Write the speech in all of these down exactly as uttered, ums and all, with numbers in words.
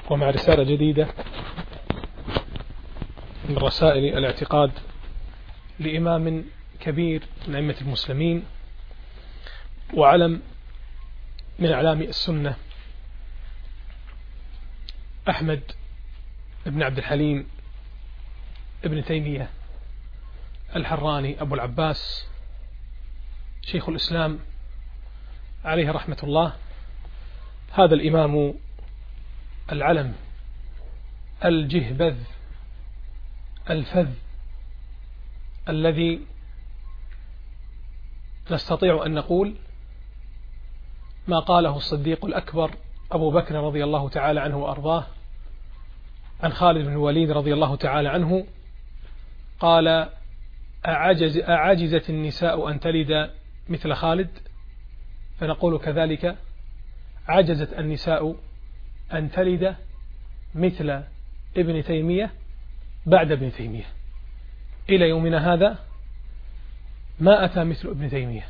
ومع رسالة جديدة من رسائل الاعتقاد لإمام كبير من أئمة المسلمين وعلم من أعلام السنة، أحمد بن عبد الحليم ابن تيمية الحراني أبو العباس شيخ الإسلام عليه رحمة الله. هذا الإمام العلم الجهبذ الفذ الذي نستطيع أن نقول ما قاله الصديق الأكبر أبو بكر رضي الله تعالى عنه وأرضاه عن خالد بن الوليد رضي الله تعالى عنه، قال: أعجز أعجزت النساء أن تلد مثل خالد؟ فنقول كذلك عجزت النساء أن تلد مثل ابن تيمية بعد ابن تيمية. إلى يومنا هذا ما أتى مثل ابن تيمية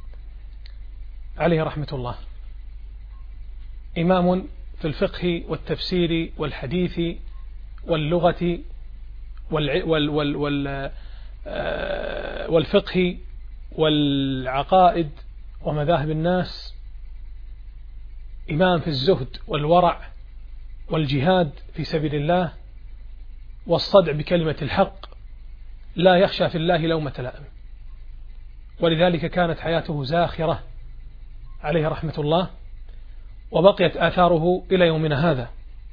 عليه رحمة الله، إمام في الفقه والتفسير والحديث واللغة وال وال وال وال والفقه والعقائد ومذاهب الناس، إمام في الزهد والورع والجهاد في سبيل الله والصدع بكلمة الحق، لا يخشى في الله لومة لائم، ولذلك كانت حياته زاخرة عليه رحمة الله، وبقيت آثاره إلى يومنا هذا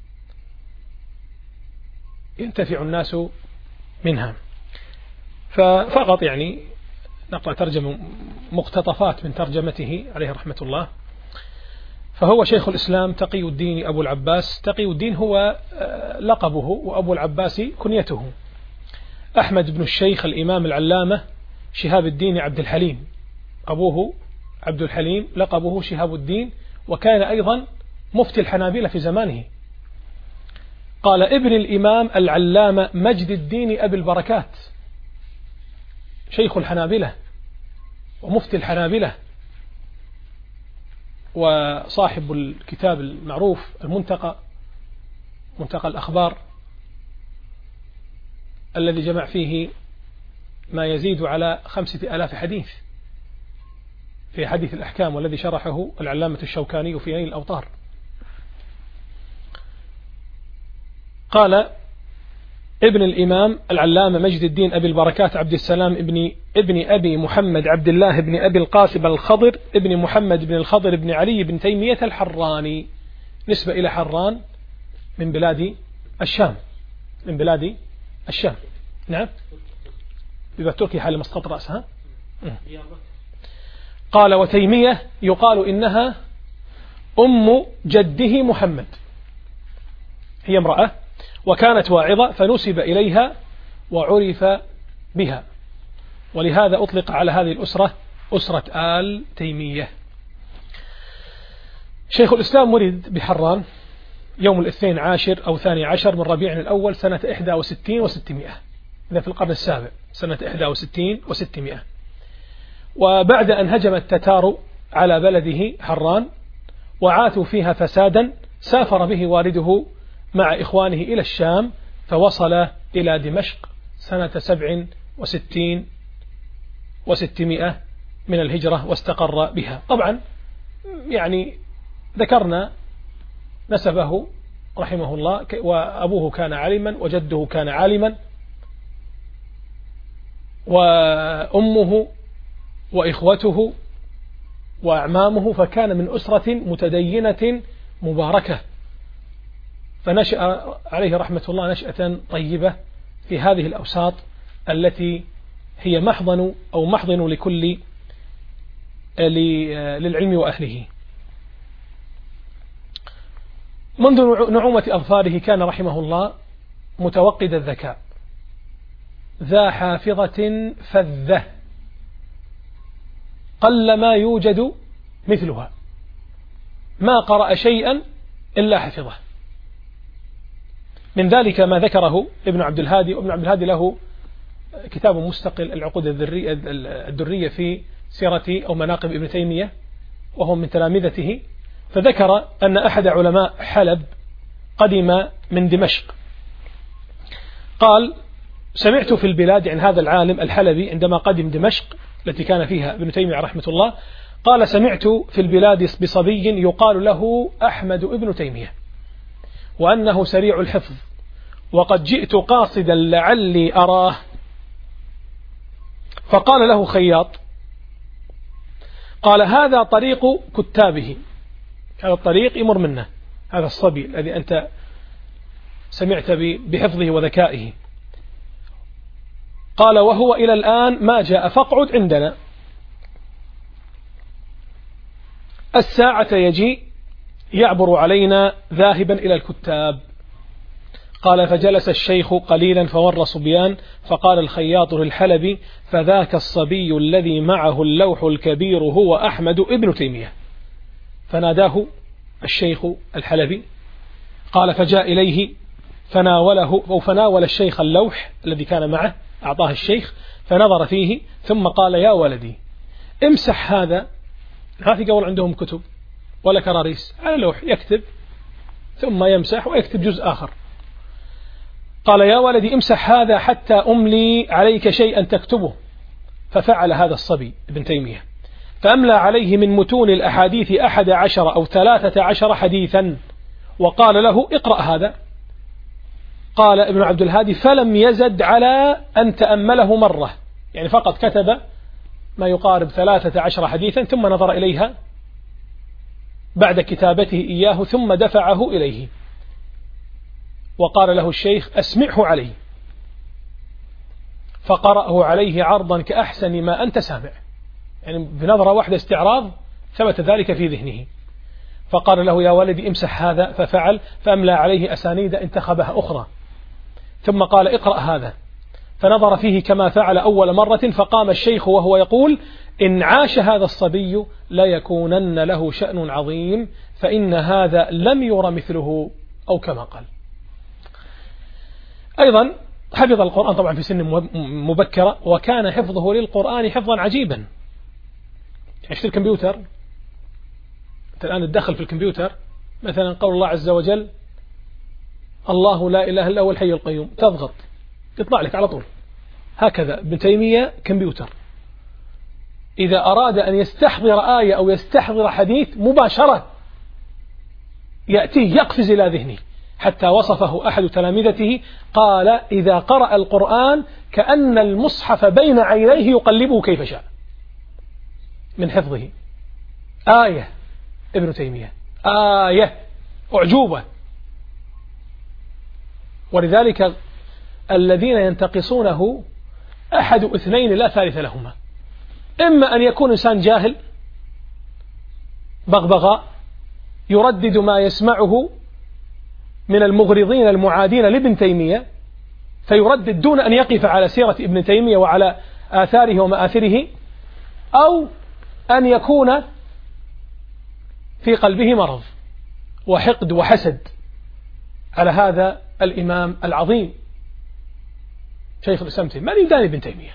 ينتفع الناس منها. ففقط يعني نقرأ ترجمة مقتطفات من ترجمته عليه رحمة الله. فهو شيخ الإسلام تقي الدين أبو العباس، تقي الدين هو لقبه وأبو العباس كنيته. أحمد بن الشيخ الإمام العلامة شهاب الدين عبد الحليم، أبوه عبد الحليم، لقبه شهاب الدين، وكان أيضا مفتي الحنابلة في زمانه. قال: ابن الإمام العلامة مجد الدين أبي البركات، شيخ الحنابلة ومفتي الحنابلة وصاحب الكتاب المعروف المنتقى، منتقى الأخبار، الذي جمع فيه ما يزيد على خمسة آلاف حديث في حديث الأحكام، والذي شرحه العلامة الشوكاني في نيل الأوطار. قال: ابن الإمام العلامة مجد الدين أبي البركات عبد السلام ابن ابن أبي محمد عبد الله ابن أبي القاسم الخضر ابن محمد بن الخضر ابن علي بن تيمية الحراني، نسبة إلى حران من بلاد الشام، من بلاد الشام. نعم، بيبقى تركي حال مسقط رأسها. قال: وتيمية يقال إنها أم جده محمد، هي امرأة وكانت واعظة فنسب إليها وعرف بها، ولهذا أطلق على هذه الأسرة أسرة آل تيمية. شيخ الإسلام ولد بحران يوم الاثنين عاشر أو ثاني عشر من ربيع الأول سنة إحدى وستين وستمائة، إذا في القرن السابع سنة إحدى وستين وستمائة. وبعد أن هجم التتار على بلده حران وعاثوا فيها فسادا، سافر به والده مع إخوانه إلى الشام، فوصل إلى دمشق سنة سبع وستين وستمائة من الهجرة واستقر بها. طبعا يعني ذكرنا نسبه رحمه الله، وأبوه كان عالما وجده كان عالما وأمه وإخوته وأعمامه، فكان من أسرة متدينة مباركة، فنشأ عليه رحمة الله نشأة طيبة في هذه الأوساط التي هي محضن أو محضن لكل للعلم وأهله. منذ نعومة أظفاره كان رحمه الله متوقد الذكاء، ذا حافظة فذة قل ما يوجد مثلها، ما قرأ شيئا إلا حفظه. من ذلك ما ذكره ابن عبد الهادي، وابن عبد الهادي له كتاب مستقل العقود الدرية في سيرة أو مناقب ابن تيمية، وهو من تلامذته، فذكر أن أحد علماء حلب قدم من دمشق قال سمعت في البلاد عن هذا العالم الحلبي عندما قدم دمشق التي كان فيها ابن تيمية رحمة الله، قال سمعت في البلاد بصبي يقال له أحمد ابن تيمية وأنه سريع الحفظ وقد جئت قاصدا لعلي أراه، فقال له خياط قال هذا طريق كتابه، هذا الطريق يمر منه هذا الصبي الذي أنت سمعت بحفظه وذكائه، قال وهو إلى الآن ما جاء فاقعد عندنا الساعة يجي يعبر علينا ذاهبا إلى الكتاب. قال فجلس الشيخ قليلا فور صبيان، فقال الخياط للحلبي فذاك الصبي الذي معه اللوح الكبير هو أحمد ابن تيمية. فناداه الشيخ الحلبي قال فجاء إليه فناوله أو فناول الشيخ اللوح الذي كان معه، أعطاه الشيخ فنظر فيه ثم قال يا ولدي امسح هذا، ما في قول عندهم كتب ولا كراريس، على لوح يكتب ثم يمسح ويكتب جزء آخر، قال يا ولدي امسح هذا حتى أملي عليك شيئا تكتبه. ففعل هذا الصبي ابن تيمية فأملى عليه من متون الأحاديث أحد عشر أو ثلاثة عشر حديثا، وقال له اقرأ هذا. قال ابن عبد الهادي فلم يزد على أن تأمله مرة، يعني فقط كتب ما يقارب ثلاثة عشر حديثا ثم نظر إليها بعد كتابته إياه ثم دفعه إليه، وقال له الشيخ أسمعه عليه، فقرأه عليه عرضا كأحسن ما أنت سامع، يعني بنظرة واحدة استعراض ثبت ذلك في ذهنه. فقال له يا ولدي امسح هذا، ففعل فأملى عليه أسانيد انتخبها أخرى، ثم قال اقرأ هذا، فنظر فيه كما فعل أول مرة، فقام الشيخ وهو يقول إن عاش هذا الصبي لا يكونن له شأن عظيم فإن هذا لم ير مثله أو كما قال. أيضا حفظ القرآن طبعا في سن مبكرة، وكان حفظه للقرآن حفظا عجيبا. يعني في الكمبيوتر أنت الآن تدخل في الكمبيوتر مثلا قول الله عز وجل الله لا إله إلا هو الحي القيوم، تضغط يطلع لك على طول. هكذا ابن تيمية كمبيوتر، إذا أراد أن يستحضر آية أو يستحضر حديث مباشرة يأتيه يقفز إلى ذهنه، حتى وصفه أحد تلامذته قال إذا قرأ القرآن كأن المصحف بين عينيه يقلبه كيف شاء من حفظه. آية ابن تيمية آية أعجوبة. ولذلك الذين ينتقصونه أحد اثنين لا ثالث لهما، إما أن يكون إنسان جاهل بغبغاء يردد ما يسمعه من المغرضين المعادين لابن تيمية فيردد دون أن يقف على سيرة ابن تيمية وعلى آثاره ومآثره، أو أن يكون في قلبه مرض وحقد وحسد على هذا الإمام العظيم شيخ الإسلام تيمية. من يداني ابن تيمية؟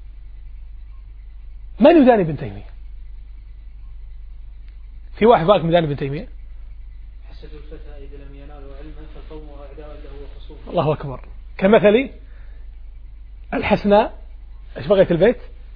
من يداني ابن تيمية؟ في واحد فاك مداني ابن تيمية؟ حسد الفتى إذا لم ينالوا علما فقومه أعداء له وخصومه. الله أكبر. كمثل الحسناء، ايش بغيت البيت؟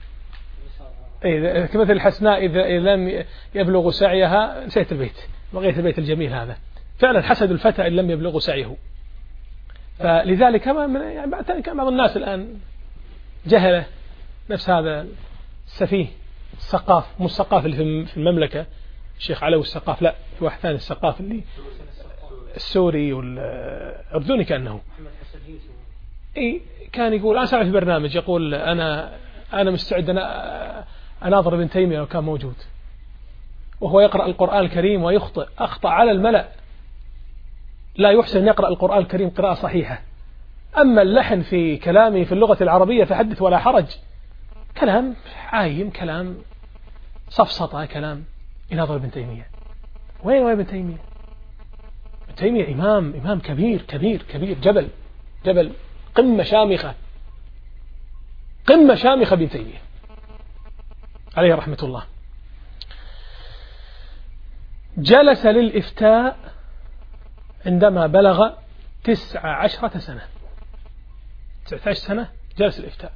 إيه كمثل الحسناء إذا لم يبلغ سعيها، نسيت البيت، بغيت البيت الجميل هذا. فعلا حسد الفتى إن لم يبلغ سعيه. فلذلك كما من يعني بعض الناس الآن جهله نفس هذا السفيه السقاف، مو السقاف اللي في المملكة الشيخ علوي السقاف، لا في واحد ثاني السقاف اللي السوري والأردني كأنه إيه كان يقول أنا سامع في برنامج يقول أنا أنا مستعد أنا أناظر ابن تيمية لو كان موجود، وهو يقرأ القرآن الكريم ويخطئ أخطأ على الملأ، لا يحسن يقرأ القرآن الكريم قراءة صحيحة. أما اللحن في كلامه في اللغة العربية فحدث ولا حرج، كلام عايم، كلام صفصطة، كلام يناظر ابن تيمية. وين وين ابن تيمية؟ ابن تيمية إمام إمام كبير كبير كبير، جبل جبل، قمة شامخة قمة شامخة ابن تيمية عليه رحمة الله. جلس للإفتاء عندما بلغ تسع عشرة سنة، تسعة عشر سنة جلس الإفتاء.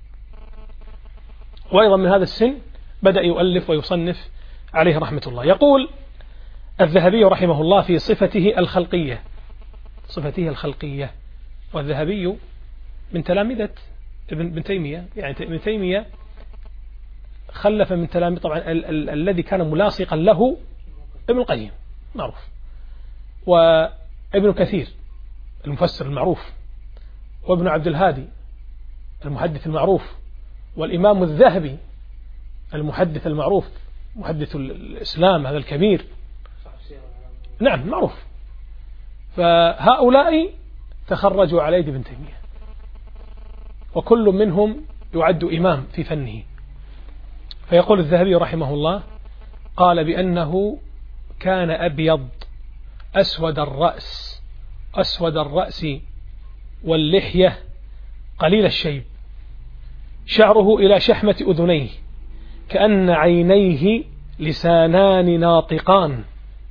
وأيضا من هذا السن بدأ يؤلف ويصنف عليه رحمة الله. يقول الذهبي رحمه الله في صفته الخلقية، صفته الخلقية، والذهبي من تلامذة ابن تيمية، يعني ابن تيمية خلف من تلاميذ طبعا ال ال الذي كان ملاصقا له ابن القيم معروف، وابن كثير المفسر المعروف، وابن عبد الهادي المحدث المعروف، والإمام الذهبي المحدث المعروف، محدث الإسلام هذا الكبير، نعم معروف. فهؤلاء تخرجوا على يد ابن تيمية، وكل منهم يعد إمام في فنه. فيقول الذهبي رحمه الله قال بأنه كان أبيض أسود الرأس، أسود الرأس واللحية قليل الشيب، شعره إلى شحمة أذنيه، كأن عينيه لسانان ناطقان،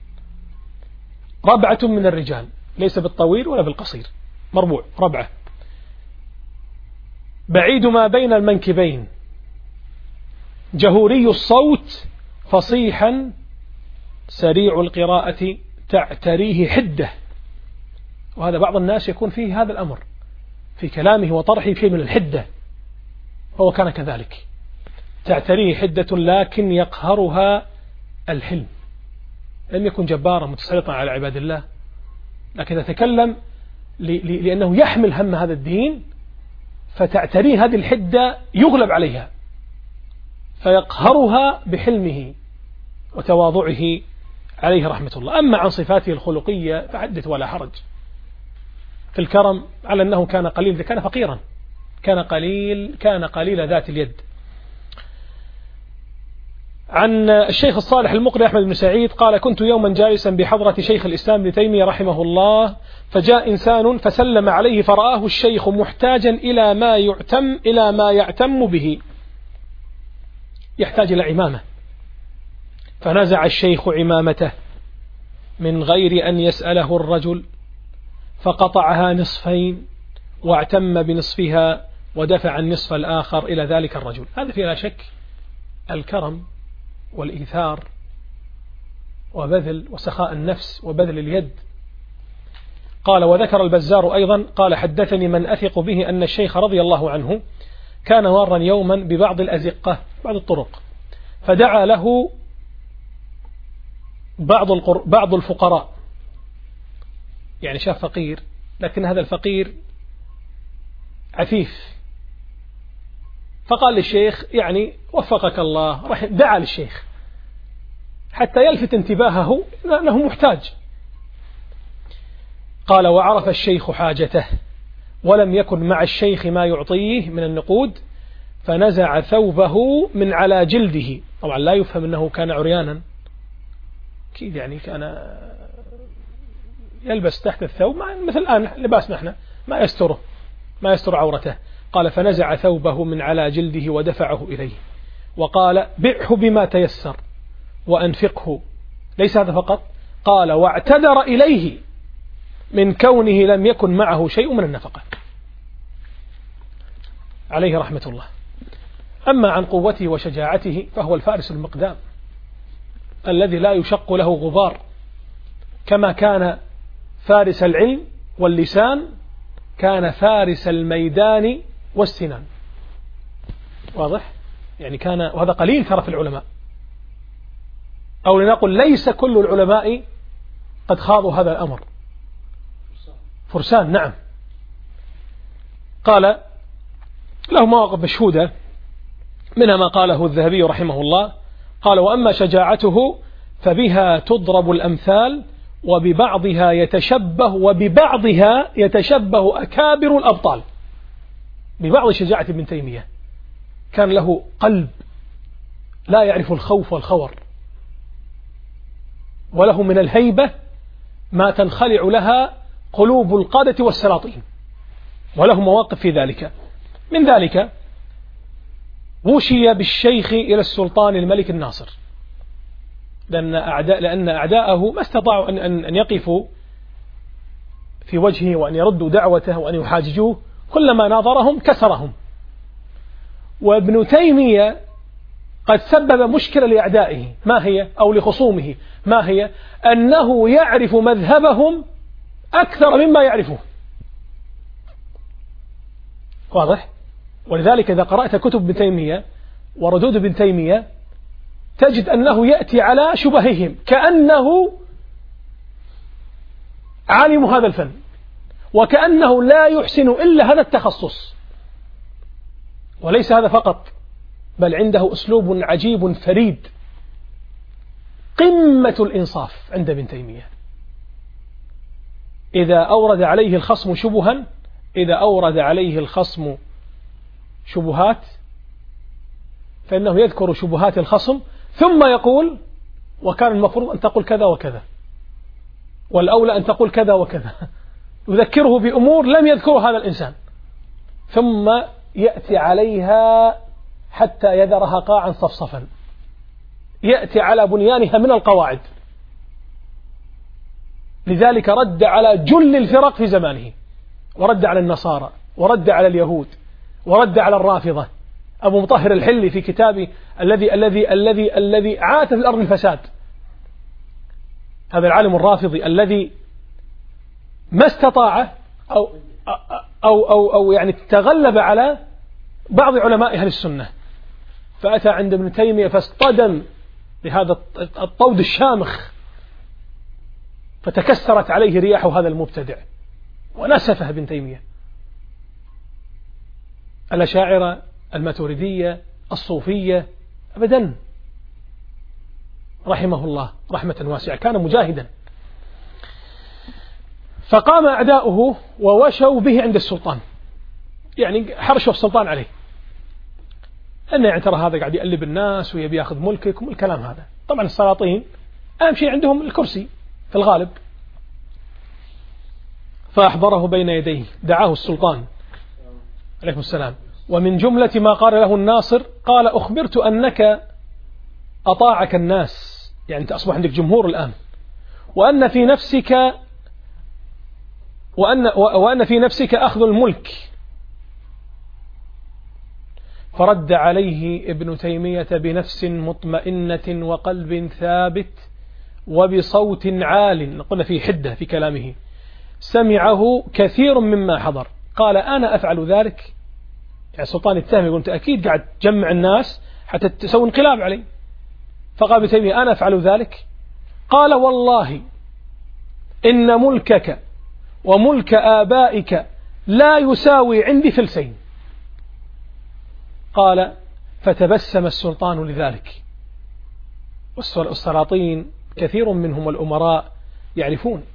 ربعة من الرجال، ليس بالطويل ولا بالقصير، مربوع ربعة، بعيد ما بين المنكبين، جهوري الصوت، فصيحا سريع القراءة تعتريه حدة. وهذا بعض الناس يكون فيه هذا الأمر في كلامه وطرحه فيه من الحدة، هو كان كذلك، تعتريه حدة لكن يقهرها الحلم. لم يكن جبارا متسلطا على عباد الله، لكن يتكلم لأنه يحمل هم هذا الدين، فتعتريه هذه الحدة، يغلب عليها فيقهرها بحلمه وتواضعه عليه رحمة الله. أما عن صفاته الخلقية فحدث ولا حرج في الكرم، على أنه كان قليل، كان فقيرا، كان قليل كان قليل ذات اليد. عن الشيخ الصالح المقري أحمد بن سعيد قال: كنت يوما جالسا بحضرة شيخ الإسلام ابن تيمية رحمه الله، فجاء إنسان فسلم عليه، فرآه الشيخ محتاجا إلى ما يعتم إلى ما يعتم به، يحتاج إلى عمامة، فنزع الشيخ عمامته من غير أن يسأله الرجل، فقطعها نصفين واعتم بنصفها ودفع النصف الآخر إلى ذلك الرجل. هذا فيه لا شك الكرم والإيثار وبذل وسخاء النفس وبذل اليد. قال: وذكر البزار أيضا قال: حدثني من أثق به أن الشيخ رضي الله عنه كان مارا يوما ببعض الأزقة، بعض الطرق، فدعا له بعض بعض الفقراء، يعني شاف فقير، لكن هذا الفقير عفيف، فقال للشيخ يعني وفقك الله، رح دعا للشيخ حتى يلفت انتباهه لأنه محتاج. قال: وعرف الشيخ حاجته ولم يكن مع الشيخ ما يعطيه من النقود، فنزع ثوبه من على جلده. طبعا لا يفهم أنه كان عريانا، أكيد يعني كان يلبس تحت الثوب مثل الآن لباسنا احنا، ما يستره ما يستر عورته. قال: فنزع ثوبه من على جلده ودفعه إليه، وقال: بعه بما تيسر وأنفقه. ليس هذا فقط، قال: واعتذر إليه من كونه لم يكن معه شيء من النفقة، عليه رحمة الله. أما عن قوته وشجاعته فهو الفارس المقدام الذي لا يشق له غبار، كما كان فارس العلم واللسان كان فارس الميدان والسنان. واضح؟ يعني كان، وهذا قليل ترى في العلماء، أو لنقل ليس كل العلماء قد خاضوا هذا الأمر، فرسان نعم. قال: له مواقف مشهودة، منها ما قاله الذهبي رحمه الله، قال: وأما شجاعته فبها تضرب الأمثال، وببعضها يتشبه وببعضها يتشبه أكابر الأبطال. ببعض شجاعة ابن تيمية كان له قلب لا يعرف الخوف والخور، وله من الهيبة ما تنخلع لها قلوب القادة والسلاطين، وله مواقف في ذلك. من ذلك وشي بالشيخ إلى السلطان الملك الناصر، لأن أعداء لأن أعداءه ما استطاعوا أن أن يقفوا في وجهه وأن يردوا دعوته وأن يحاججوه، كلما ناظرهم كسرهم. وابن تيمية قد سبب مشكلة لأعدائه، ما هي؟ أو لخصومه، ما هي؟ أنه يعرف مذهبهم أكثر مما يعرفه. واضح؟ ولذلك إذا قرأت كتب ابن تيمية وردود ابن تيمية تجد أنه يأتي على شبههم كأنه عالم هذا الفن، وكأنه لا يحسن إلا هذا التخصص. وليس هذا فقط، بل عنده أسلوب عجيب فريد قمة الإنصاف عند ابن تيمية. إذا أورد عليه الخصم شبها إذا أورد عليه الخصم شبهات فإنه يذكر شبهات الخصم ثم يقول: وكان المفروض أن تقول كذا وكذا، والأولى أن تقول كذا وكذا. يذكره بأمور لم يذكرها هذا الإنسان، ثم يأتي عليها حتى يذرها قاعا صفصفا، يأتي على بنيانها من القواعد. لذلك رد على جل الفرق في زمانه، ورد على النصارى، ورد على اليهود، ورد على الرافضة. أبو مطهر الحلي في كتابه الذي الذي الذي الذي عاث في الأرض الفساد، هذا العالم الرافضي الذي ما استطاع أو أو أو أو يعني تغلب على بعض علماء أهل السنة، فأتى عند ابن تيمية فاصطدم بهذا الطود الشامخ، فتكسرت عليه رياح هذا المبتدع ونسفه ابن تيمية. الأشاعرة، الماتريدية، الصوفية، أبدا، رحمه الله رحمة واسعة، كان مجاهدا. فقام أعداؤه ووشوا به عند السلطان، يعني حرشوا السلطان عليه، أنه يعني ترى هذا قاعد يقلب الناس ويبي ياخذ ملككم والكلام هذا. طبعا السلاطين أهم شيء عندهم الكرسي في الغالب. فأحضره بين يديه، دعاه السلطان عليكم السلام، ومن جملة ما قال له الناصر قال: أخبرت أنك أطاعك الناس، يعني أنت أصبح عندك جمهور الآن، وأن في نفسك وأن, وأن في نفسك أخذ الملك. فرد عليه ابن تيمية بنفس مطمئنة وقلب ثابت وبصوت عال، قلنا في حدة في كلامه سمعه كثير مما حضر. قال: أنا أفعل ذلك. يعني السلطان التهم يقول: أنت أكيد قاعد تجمع الناس حتى تسوي انقلاب علي. فقال ابن تيمية: أنا أفعل ذلك. قال: والله إن ملكك وملك آبائك لا يساوي عندي فلسين. قال: فتبسم السلطان لذلك. والسلاطين كثير منهم والأمراء يعرفون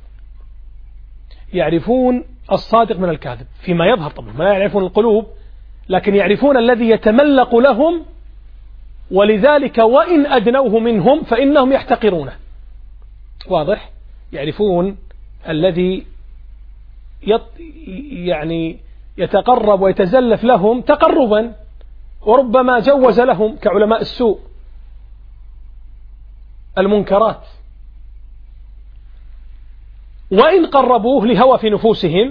يعرفون الصادق من الكاذب فيما يظهر، طبعا ما يعرفون القلوب، لكن يعرفون الذي يتملق لهم، ولذلك وإن أدنوه منهم فإنهم يحتقرونه. واضح؟ يعرفون الذي يط يعني يتقرب ويتزلف لهم تقربا، وربما جوز لهم كعلماء السوء المنكرات، وإن قربوه لهوى في نفوسهم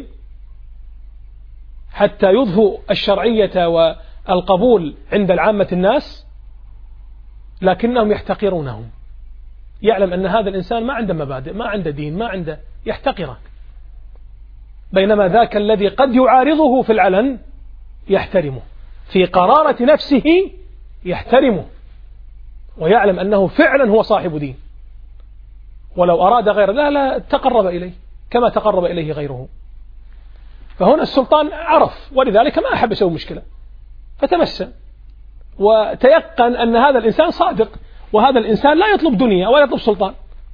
حتى يضفوا الشرعية والقبول عند العامة الناس، لكنهم يحتقرونهم. يعلم أن هذا الإنسان ما عنده مبادئ، ما عنده دين، ما عنده، يحتقره. بينما ذاك الذي قد يعارضه في العلن يحترمه، في قرارة نفسه يحترمه، ويعلم أنه فعلا هو صاحب دين، ولو أراد غيره لا لا تقرب إليه كما تقرب إليه غيره. فهنا السلطان عرف، ولذلك ما أحب يسوي مشكلة، فتمسى وتيقن أن هذا الإنسان صادق، وهذا الإنسان لا يطلب دنيا ولا يطلب سلطان،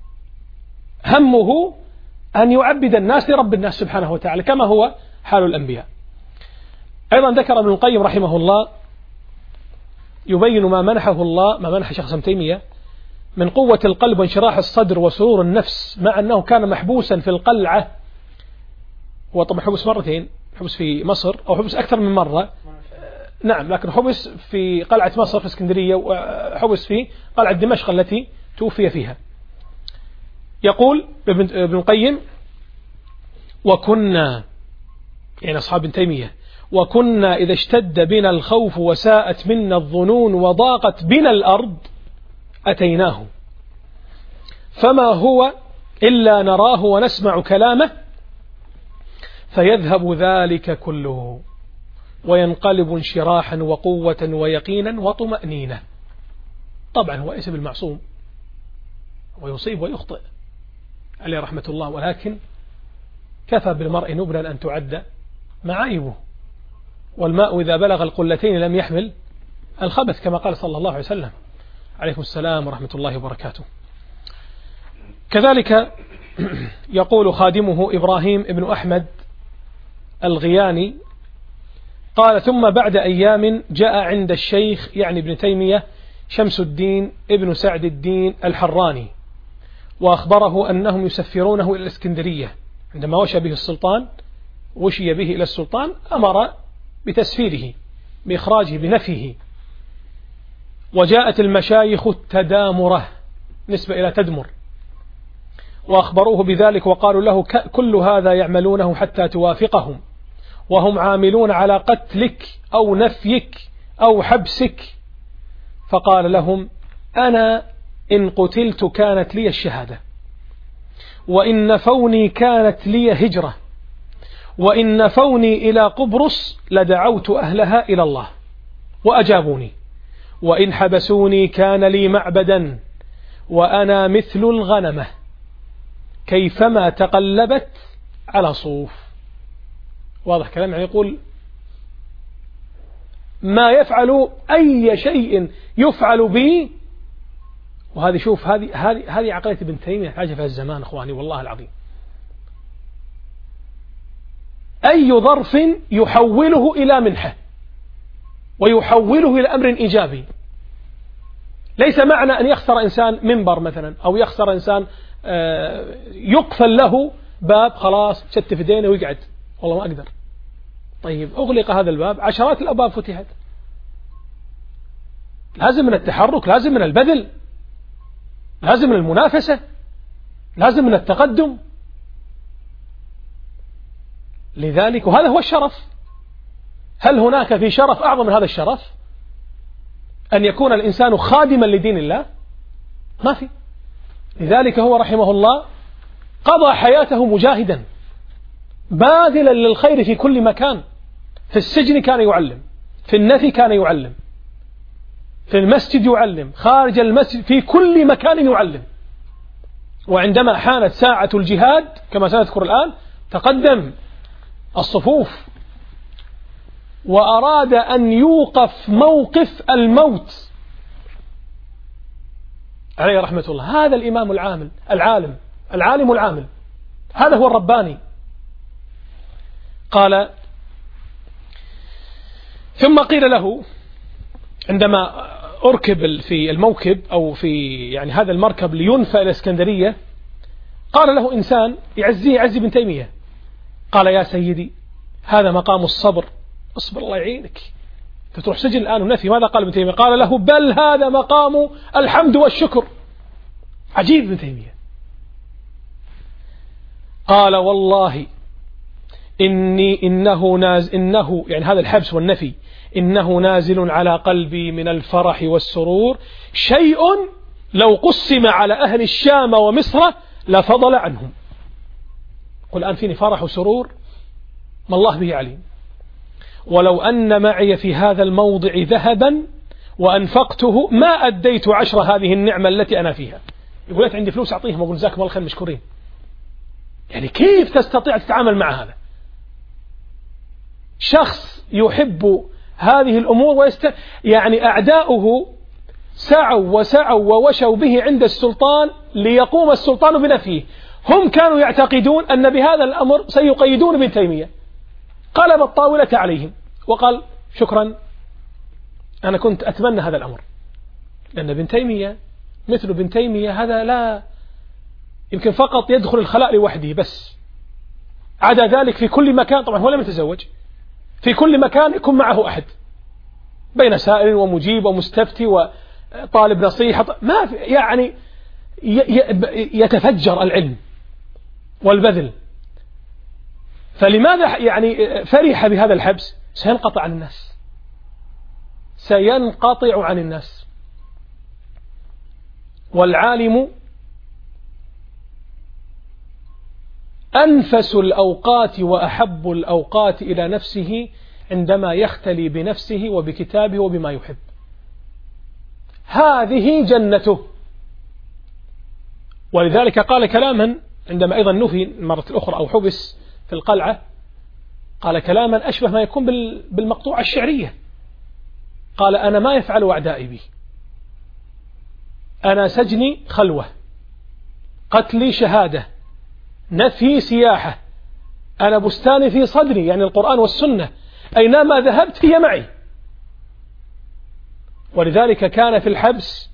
همه أن يعبد الناس لرب الناس سبحانه وتعالى كما هو حال الأنبياء. أيضا ذكر ابن القيم رحمه الله يبين ما منحه الله ما منح شخص ابن تيمية من قوة القلب وانشراح الصدر وسرور النفس، مع أنه كان محبوسا في القلعة. هو طبعا حبس مرتين، حبس في مصر أو حبس أكثر من مرة، نعم، لكن حبس في قلعة مصر في اسكندرية، وحبس في قلعة دمشق التي توفي فيها. يقول ابن القيم: وكنا يعني أصحاب ابن تيمية وكنا إذا اشتد بنا الخوف وساءت منا الظنون وضاقت بنا الأرض أتيناه فما هو إلا نراه ونسمع كلامه فيذهب ذلك كله وينقلب انشراحا وقوة ويقينا وطمأنينة. طبعا هو ليس بالمعصوم ويصيب ويخطئ عليه رحمة الله، ولكن كفى بالمرء نبلا أن تعد معايبه، والماء إذا بلغ القلتين لم يحمل الخبث كما قال صلى الله عليه وسلم عليه السلام ورحمة الله وبركاته. كذلك يقول خادمه إبراهيم ابن أحمد الغياني قال ثم بعد أيام جاء عند الشيخ يعني ابن تيمية شمس الدين ابن سعد الدين الحراني وأخبره أنهم يسفرونه إلى الإسكندرية. عندما وشى به السلطان وشي به إلى السلطان أمر بتسفيره بإخراجه بنفيه، وجاءت المشايخ التدامرة نسبة إلى تدمر وأخبروه بذلك وقالوا له كل هذا يعملونه حتى توافقهم وهم عاملون على قتلك أو نفيك أو حبسك. فقال لهم أنا إن قتلت كانت لي الشهادة، وإن نفوني كانت لي هجرة، وإن نفوني إلى قبرص لدعوت أهلها إلى الله وأجابوني، وإن حبسوني كان لي معبدا وأنا مثل الغنمة كيفما تقلبت على صوف. واضح كلام، يعني يقول ما يفعل أي شيء يفعل بي. وهذه شوف هذه هذه هذه عقلية ابن تيمية حاجة في الزمان أخواني والله العظيم. أي ظرف يحوله إلى منحة ويحوله إلى أمر إيجابي. ليس معنى أن يخسر إنسان منبر مثلا أو يخسر إنسان يقفل له باب خلاص شتف يدينه ويقعد والله ما أقدر. طيب أغلق هذا الباب عشرات الأبواب فتحت. لازم من التحرك، لازم من البذل، لازم من المنافسة، لازم من التقدم. لذلك وهذا هو الشرف. هل هناك في شرف أعظم من هذا الشرف أن يكون الإنسان خادما لدين الله؟ ما في. لذلك هو رحمه الله قضى حياته مجاهدا باذلا للخير في كل مكان. في السجن كان يعلم، في النفي كان يعلم، في المسجد يعلم، خارج المسجد في كل مكان يعلم. وعندما حانت ساعة الجهاد كما سنذكر الآن تقدم الصفوف وأراد أن يوقف موقف الموت عليه رحمة الله. هذا الإمام العامل العالم العالم العامل، هذا هو الرباني. قال ثم قيل له عندما أركب في الموكب أو في يعني هذا المركب لينفى إلى الإسكندرية، قال له إنسان يعزيه يعزي ابن تيمية، قال يا سيدي هذا مقام الصبر، اصبر الله يعينك، تروح سجن الآن ونفي. ماذا قال ابن تيمية؟ قال له بل هذا مقام الحمد والشكر. عجيب ابن تيمية. قال والله إني إنه ناز إنه يعني هذا الحبس والنفي إنه نازل على قلبي من الفرح والسرور شيء لو قسم على أهل الشام ومصر لفضل عنهم. قل الآن فيني فرح وسرور ما الله به عليم. ولو أن معي في هذا الموضع ذهبا وأنفقته ما أديت عشر هذه النعمة التي أنا فيها. يقول لك عندي فلوس أعطيهم وأقول جزاكم الله خير مشكورين. يعني كيف تستطيع تتعامل مع هذا شخص يحب هذه الأمور ويست... يعني أعداؤه سعوا وسعوا ووشوا به عند السلطان ليقوم السلطان بنفيه. هم كانوا يعتقدون أن بهذا الأمر سيقيدون ابن تيمية. قلب الطاولة عليهم وقال شكرا أنا كنت أتمنى هذا الأمر، لأن ابن تيمية مثل ابن تيمية هذا لا يمكن فقط يدخل الخلاء لوحده بس، عدا ذلك في كل مكان. طبعا هو لم يتزوج، في كل مكان يكون معه أحد بين سائل ومجيب ومستفتي وطالب نصيحة، ما في يعني يتفجر العلم والبذل. فلماذا يعني فرح بهذا الحبس؟ سينقطع عن الناس، سينقطع عن الناس. والعالم أنفس الأوقات وأحب الأوقات إلى نفسه عندما يختلي بنفسه وبكتابه وبما يحب. هذه جنته. ولذلك قال كلاما عندما أيضا نفي مرة الأخرى أو حبس في القلعة، قال كلاما أشبه ما يكون بالمقطوعة الشعرية. قال: أنا ما يفعل أعدائي بي، أنا سجني خلوة، قتلي شهادة، نفي سياحة، أنا بستاني في صدري، يعني القرآن والسنة، أينما ذهبت هي معي. ولذلك كان في الحبس،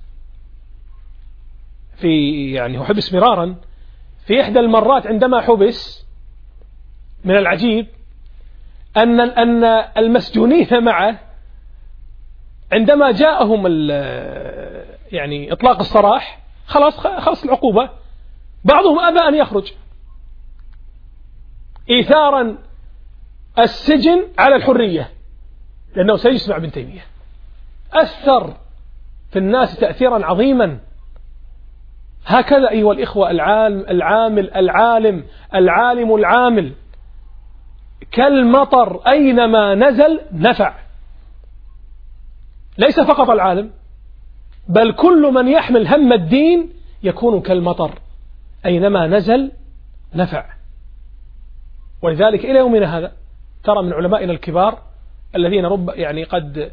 في يعني هو حبس مرارا، في إحدى المرات عندما حبس من العجيب أن أن المسجونين معه عندما جاءهم يعني إطلاق السراح، خلاص خلص العقوبة، بعضهم أبى أن يخرج إيثارا السجن على الحرية، لأنه سيسمع ابن تيمية. أثر في الناس تأثيرا عظيما. هكذا أيها الإخوة العالم العامل العالم العالم العامل كالمطر، أينما نزل نفع. ليس فقط العالم، بل كل من يحمل هم الدين يكون كالمطر، أينما نزل نفع. ولذلك إلى يومنا هذا ترى من علمائنا الكبار الذين رب يعني قد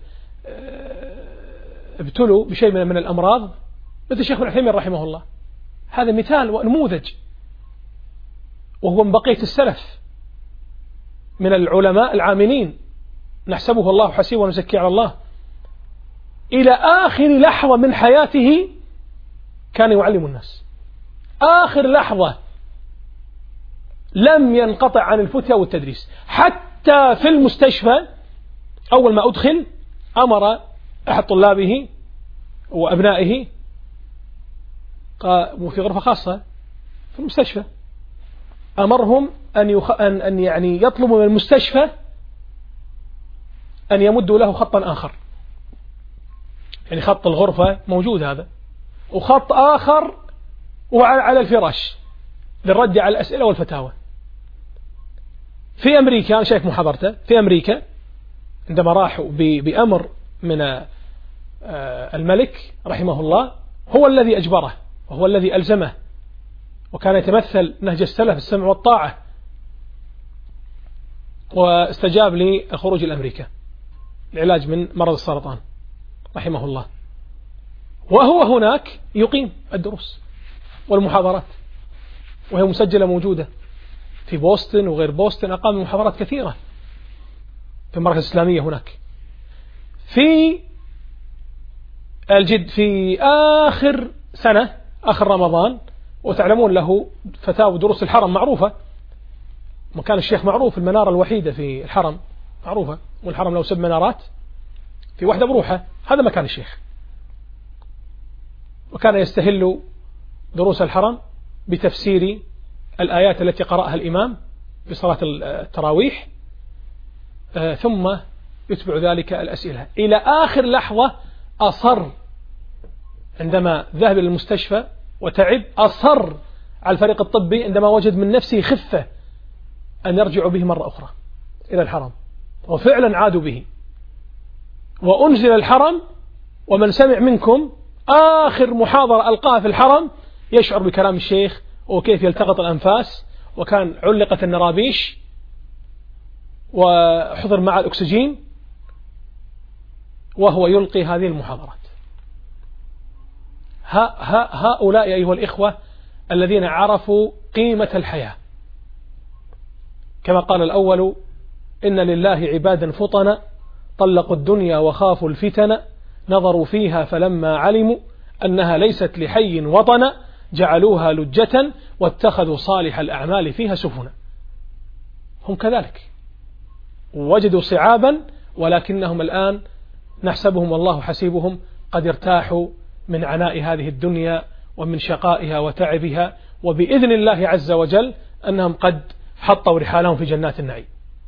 ابتلوا بشيء من الأمراض، مثل الشيخ ابن عثيمين رحمه الله، هذا مثال ونموذج، وهو من بقية السلف من العلماء العاملين، نحسبه الله حسيب ونزكي على الله. إلى آخر لحظة من حياته كان يعلم الناس، آخر لحظة لم ينقطع عن الفتيا والتدريس. حتى في المستشفى أول ما أدخل أمر أحد طلابه وأبنائه، وفي غرفة خاصة في المستشفى، أمرهم أن, يخ... أن... أن يعني يطلبوا من المستشفى أن يمدوا له خطا آخر، يعني خط الغرفة موجود هذا، وخط آخر وعلى الفراش للرد على الأسئلة والفتاوى. في أمريكا أنا شايف محاضرته في أمريكا عندما راحوا بأمر من الملك رحمه الله، هو الذي أجبره وهو الذي ألزمه، وكان يتمثل نهج السلف السمع والطاعة، واستجاب لخروج الأمريكا العلاج من مرض السرطان رحمه الله، وهو هناك يقيم الدروس والمحاضرات، وهي مسجلة موجودة في بوسطن وغير بوسطن. أقام محاضرات كثيرة في المراكز الإسلامية هناك. في الجد في آخر سنة آخر رمضان، وتعلمون له فتاوى دروس الحرم معروفة، مكان الشيخ معروف، المنارة الوحيدة في الحرم معروفة، والحرم له سب منارات، في واحدة بروحة، هذا مكان الشيخ. وكان يستهل دروس الحرم بتفسير الآيات التي قرأها الإمام في صلاة التراويح، آه ثم يتبع ذلك الأسئلة إلى آخر لحظة. أصر عندما ذهب إلى المستشفى وتعب، أصر على الفريق الطبي عندما وجد من نفسه خفة أن يرجعوا به مرة أخرى إلى الحرم، وفعلا عادوا به وأنزل الحرم. ومن سمع منكم آخر محاضرة ألقاها في الحرم يشعر بكلام الشيخ وكيف يلتقط الأنفاس، وكان علقت النرابيش وحضر مع الأكسجين وهو يلقي هذه المحاضرات. هؤلاء أيها الإخوة الذين عرفوا قيمة الحياة، كما قال الأول: إن لله عبادا فطنا طلقوا الدنيا وخافوا الفتن، نظروا فيها فلما علموا أنها ليست لحي وطنا جعلوها لجة واتخذوا صالح الأعمال فيها سفنا. هم كذلك وجدوا صعابا، ولكنهم الآن نحسبهم والله حسيبهم قد ارتاحوا من عناء هذه الدنيا ومن شقائها وتعبها، وبإذن الله عز وجل أنهم قد حطوا رحالهم في جنات النعيم.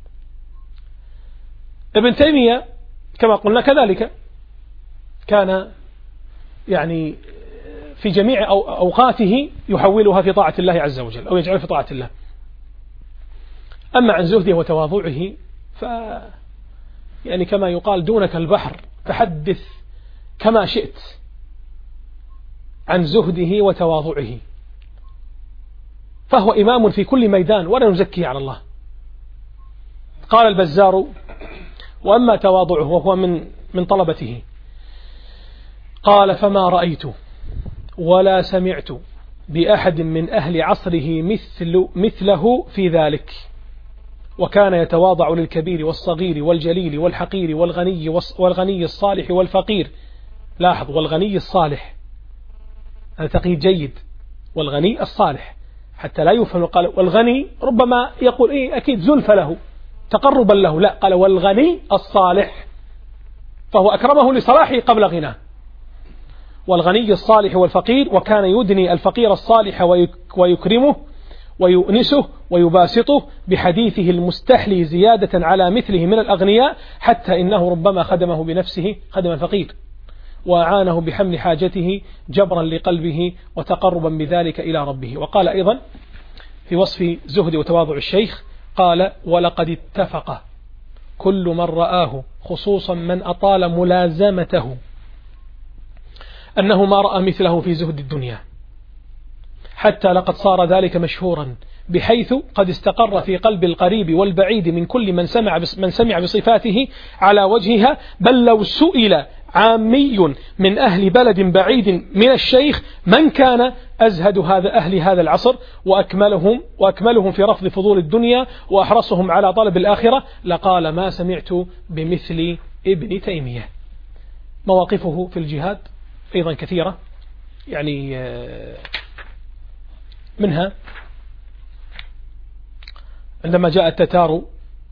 ابن تيمية كما قلنا كذلك كان يعني في جميع أوقاته يحولها في طاعة الله عز وجل أو يجعل في طاعة الله. أما عن زهده وتواضعه ف يعني كما يقال دونك البحر، تحدث كما شئت عن زهده وتواضعه، فهو إمام في كل ميدان ولا نزكيه على الله. قال البزار: وأما تواضعه وهو من من طلبته، قال: فما رأيت ولا سمعت بأحد من أهل عصره مثل مثله في ذلك، وكان يتواضع للكبير والصغير والجليل والحقير والغني والغني الصالح والفقير. لاحظ: والغني الصالح، هذا تقييد جيد، والغني الصالح حتى لا يفهم. قال والغني ربما يقول إيه أكيد زلف له تقربا له، لا، قال والغني الصالح، فهو أكرمه لصلاحه قبل غناه. والغني الصالح والفقير، وكان يدني الفقير الصالح ويكرمه ويؤنسه ويباسطه بحديثه المستحلي زيادة على مثله من الأغنياء، حتى إنه ربما خدمه بنفسه خدم الفقير، وأعانه بحمل حاجته جبرا لقلبه وتقربا بذلك إلى ربه. وقال أيضا في وصف زهد وتواضع الشيخ، قال: ولقد اتفق كل من رآه خصوصا من أطال ملازمته أنه ما رأى مثله في زهد الدنيا، حتى لقد صار ذلك مشهورا، بحيث قد استقر في قلب القريب والبعيد من كل من سمع من سمع بصفاته على وجهها. بل لو سئل عامي من أهل بلد بعيد من الشيخ من كان أزهد هذا أهل هذا العصر وأكملهم وأكملهم في رفض فضول الدنيا وأحرصهم على طلب الآخرة، لقال: ما سمعت بمثل ابن تيمية. مواقفه في الجهاد أيضا كثيرة، يعني منها عندما جاء التتار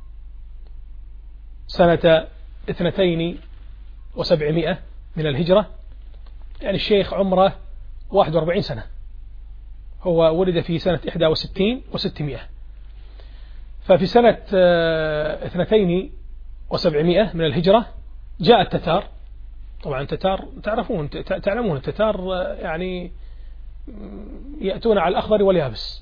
سنة اثنتين وسبعمائة من الهجرة، يعني الشيخ عمره واحد وأربعين سنة، هو ولد في سنة إحدى وستين وستمائة، ففي سنة اثنتين وسبعمائة من الهجرة جاء التتار. طبعا التتار تعرفون تعلمون التتار يعني يأتون على الأخضر واليابس،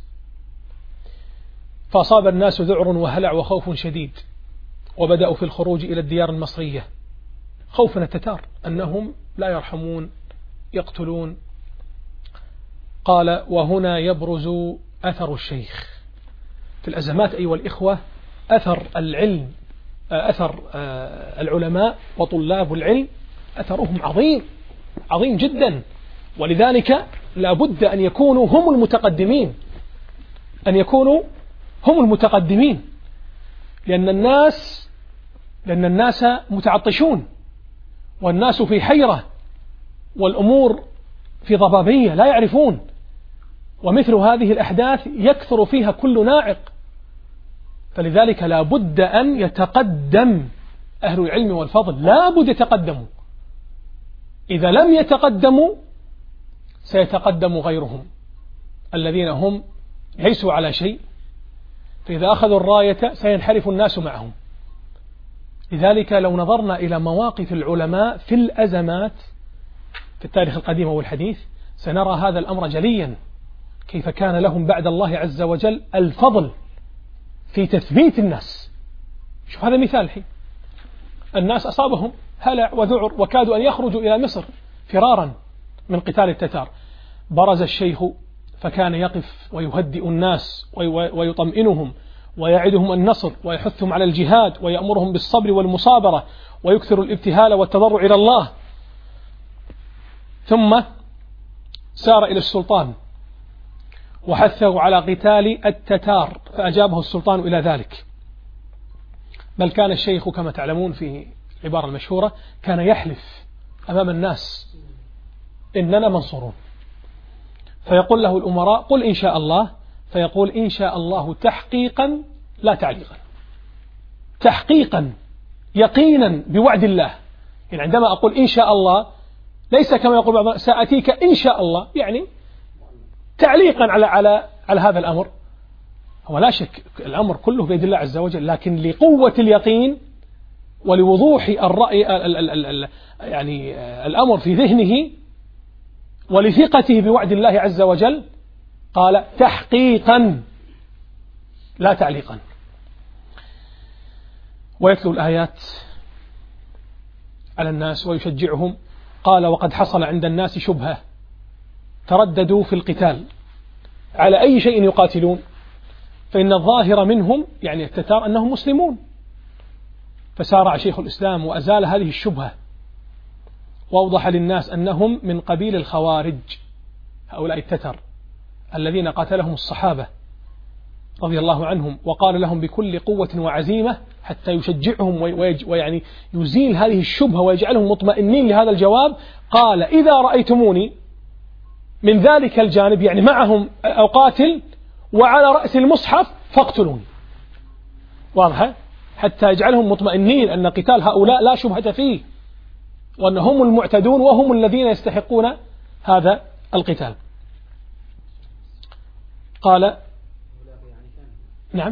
فأصاب الناس ذعر وهلع وخوف شديد، وبدأوا في الخروج إلى الديار المصرية خوفا التتار أنهم لا يرحمون يقتلون. قال: وهنا يبرز أثر الشيخ في الأزمات أيها الإخوة، أثر العلم، أثر العلماء وطلاب العلم أثرهم عظيم عظيم جدا، ولذلك لا بد أن يكونوا هم المتقدمين، أن يكونوا هم المتقدمين، لأن الناس لأن الناس متعطشون، والناس في حيرة، والأمور في ضبابية لا يعرفون، ومثل هذه الأحداث يكثر فيها كل ناعق، فلذلك لا بد أن يتقدم أهل العلم والفضل، لا بد يتقدموا. إذا لم يتقدموا سيتقدم غيرهم الذين هم ليسوا على شيء، فإذا أخذوا الراية سينحرف الناس معهم. لذلك لو نظرنا إلى مواقف العلماء في الأزمات في التاريخ القديم والحديث سنرى هذا الأمر جليا، كيف كان لهم بعد الله عز وجل الفضل في تثبيت الناس. شوف هذا مثال حين الناس أصابهم هلع وذعر وكادوا أن يخرجوا إلى مصر فرارا من قتال التتار، برز الشيخ فكان يقف ويهدئ الناس ويطمئنهم ويعدهم النصر ويحثهم على الجهاد ويأمرهم بالصبر والمصابرة ويكثر الابتهال والتضرع إلى الله. ثم سار إلى السلطان وحثه على قتال التتار، فأجابه السلطان إلى ذلك. بل كان الشيخ كما تعلمون في العبارة المشهورة كان يحلف أمام الناس إننا منصورون، فيقول له الأمراء: قل إن شاء الله، فيقول: إن شاء الله تحقيقا لا تعليقا، تحقيقا يقينا بوعد الله. يعني عندما أقول إن شاء الله ليس كما يقول بعض سأتيك إن شاء الله، يعني تعليقا على على على هذا الأمر. هو لا شك الأمر كله بيد الله عز وجل، لكن لقوة اليقين ولوضوح الرأي ال ال ال ال يعني الأمر في ذهنه ولثقته بوعد الله عز وجل قال تحقيقا لا تعليقا. ويتلو الآيات على الناس ويشجعهم. قال وقد حصل عند الناس شبهة ترددوا في القتال على أي شيء يقاتلون، فإن الظاهر منهم يعني التتار أنهم مسلمون، فسارع شيخ الإسلام وأزال هذه الشبهة وأوضح للناس أنهم من قبيل الخوارج، هؤلاء التتر الذين قاتلهم الصحابة رضي الله عنهم، وقال لهم بكل قوة وعزيمة حتى يشجعهم ويعني يزيل هذه الشبهة ويجعلهم مطمئنين لهذا الجواب. قال إذا رأيتموني من ذلك الجانب يعني معهم أقاتل وعلى رأس المصحف فاقتلوني. واضح؟ حتى يجعلهم مطمئنين أن قتال هؤلاء لا شبهة فيه، وأنهم المعتدون وهم الذين يستحقون هذا القتال. قال نعم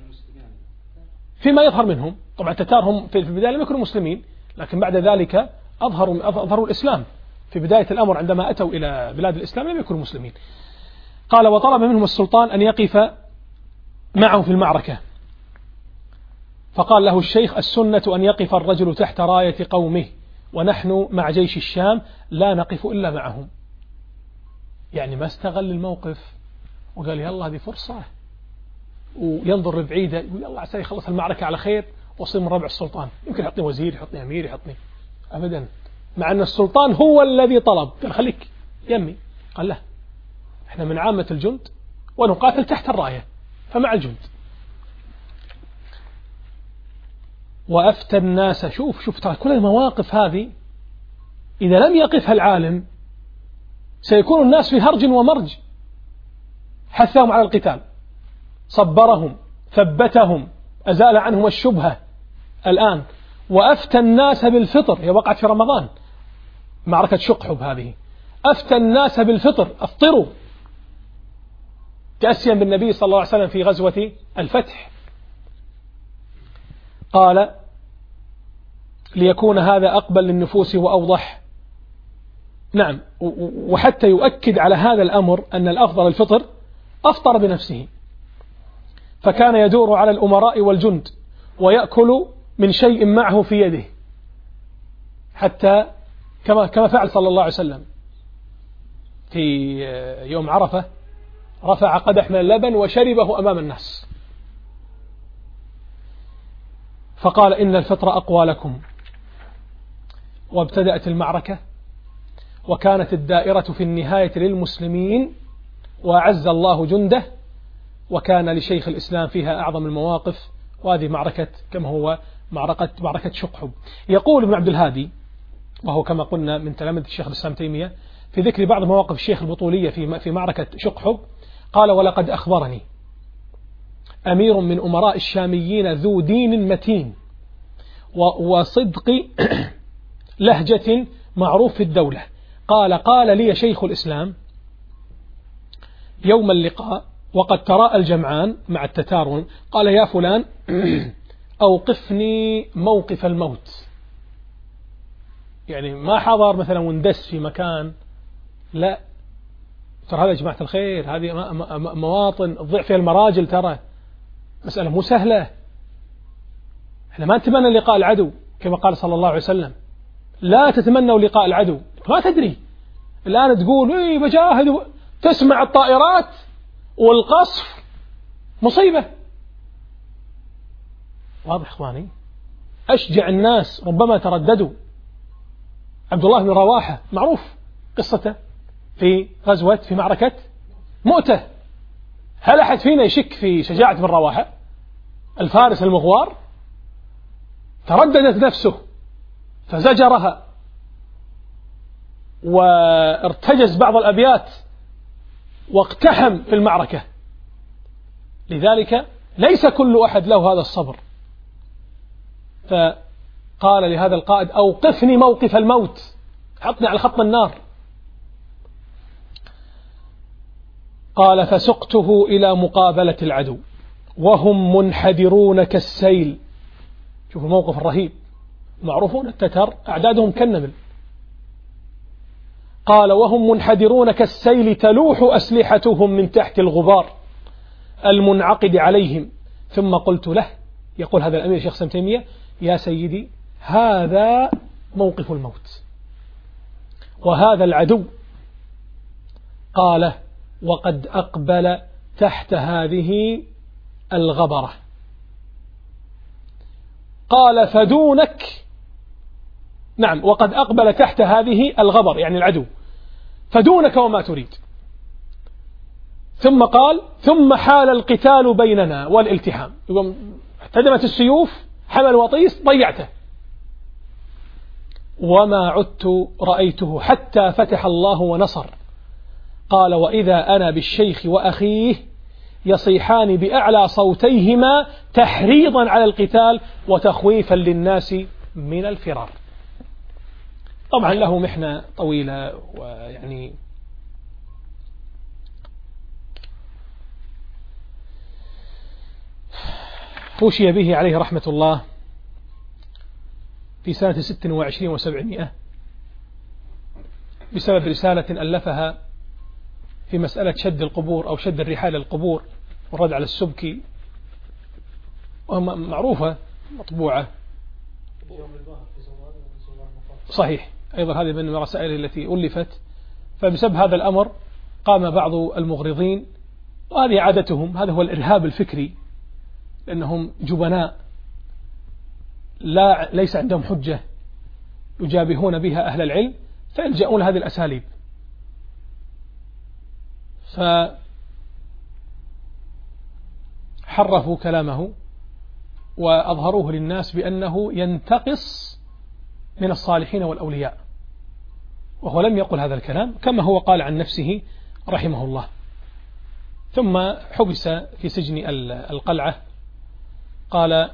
فيما يظهر منهم، طبعا التتار هم في البداية لم يكونوا مسلمين، لكن بعد ذلك أظهروا, أظهروا الإسلام. في بداية الأمر عندما أتوا إلى بلاد الإسلام لم يكونوا مسلمين. قال وطلب منهم السلطان أن يقف معه في المعركة، فقال له الشيخ السنة أن يقف الرجل تحت راية قومه، ونحن مع جيش الشام لا نقف إلا معهم. يعني ما استغل الموقف وقال يلا هذه فرصة وينظر لبعيدة يقول يلا عسى يخلص المعركة على خير وصير من ربع السلطان، يمكن يحطني وزير يحطني أمير يحطني، أبدا. مع أن السلطان هو الذي طلب، قال خليك يمي، قال لا احنا من عامة الجند ونقاتل تحت الراية فمع الجند. وأفتى الناس، شوف شوف ترى كل المواقف هذه إذا لم يقفها العالم سيكون الناس في هرج ومرج. حثهم على القتال، صبرهم، ثبتهم، أزال عنهم الشبهة. الآن وأفتى الناس بالفطر، هي وقعت في رمضان معركة شقحب هذه، أفتى الناس بالفطر أفطروا تأسيا بالنبي صلى الله عليه وسلم في غزوة الفتح. قال ليكون هذا أقبل للنفوس وأوضح. نعم، وحتى يؤكد على هذا الأمر أن الأفضل الفطر أفطر بنفسه، فكان يدور على الأمراء والجند ويأكل من شيء معه في يده، حتى كما كما فعل صلى الله عليه وسلم في يوم عرفة، رفع قدح من اللبن وشربه أمام الناس، فقال إن الفطر أقوى لكم. وابتدأت المعركة، وكانت الدائرة في النهاية للمسلمين وأعز الله جنده، وكان لشيخ الإسلام فيها أعظم المواقف، وهذه معركة كما هو معركة معركة شقحب. يقول ابن عبد الهادي وهو كما قلنا من تلامذة الشيخ الإسلام تيمية في ذكر بعض مواقف الشيخ البطولية في في معركة شقحب، قال ولقد أخبرني أمير من أمراء الشاميين ذو دين متين وصدق لهجة معروف في الدولة، قال قال لي شيخ الإسلام يوم اللقاء وقد تراءى الجمعان مع التتار، قال يا فلان أوقفني موقف الموت. يعني ما حضر مثلا وندس في مكان، لا، ترى هذا يا جماعة الخير هذه مواطن تضيع فيها المراجل، ترى مسألة مو سهلة. احنا ما نتمنى لقاء العدو كما قال صلى الله عليه وسلم، لا تتمنوا لقاء العدو، ما تدري الآن تقول ايه بجاهد، تسمع الطائرات والقصف مصيبة. واضح إخواني؟ أشجع الناس ربما ترددوا. عبد الله بن رواحة معروف قصته في غزوة في معركة مؤتة، هل أحد فينا يشك في شجاعة بن رواحة الفارس المغوار؟ ترددت نفسه فزجرها وارتجز بعض الأبيات واقتحم في المعركة. لذلك ليس كل أحد له هذا الصبر، فقال لهذا القائد أوقفني موقف الموت، حطني على خط النار. قال فسقته إلى مقابلة العدو، وهم منحدرون كالسيل. شوفوا الموقف الرهيب، معروفون التتر أعدادهم كالنمل. قال وهم منحدرون كالسيل تلوح أسلحتهم من تحت الغبار المنعقد عليهم. ثم قلت له، يقول هذا الأمير شيخ ابن تيمية: يا سيدي، هذا موقف الموت وهذا العدو. قال: وقد أقبل تحت هذه الغبرة. قال: فدونك، نعم، وقد أقبل تحت هذه الغبر يعني العدو، فدونك وما تريد. ثم قال: ثم حال القتال بيننا والالتحام. احتدمت السيوف، حمل وطيس، ضيعته. وما عدت رأيته حتى فتح الله ونصر. قال: وإذا أنا بالشيخ وأخيه يصيحان بأعلى صوتيهما تحريضا على القتال وتخويفا للناس من الفرار. طبعا له محنة طويلة، ويعني فوشي به عليه رحمة الله في سنة ست وعشرين وسبعمائة بسبب رسالة ألفها في مسألة شد القبور أو شد الرحال القبور والرد على السبكي، معروفة مطبوعة. صحيح، أيضا هذه من الرسائل التي ألفت. فبسبب هذا الأمر قام بعض المغرضين، وهذه عادتهم، هذا هو الإرهاب الفكري، لأنهم جبناء لا ليس عندهم حجة يجابهون بها أهل العلم، فيلجؤون هذه الأساليب. فحرفوا كلامه وأظهروه للناس بأنه ينتقص من الصالحين والأولياء، وهو لم يقل هذا الكلام كما هو قال عن نفسه رحمه الله. ثم حبس في سجن القلعة. قال: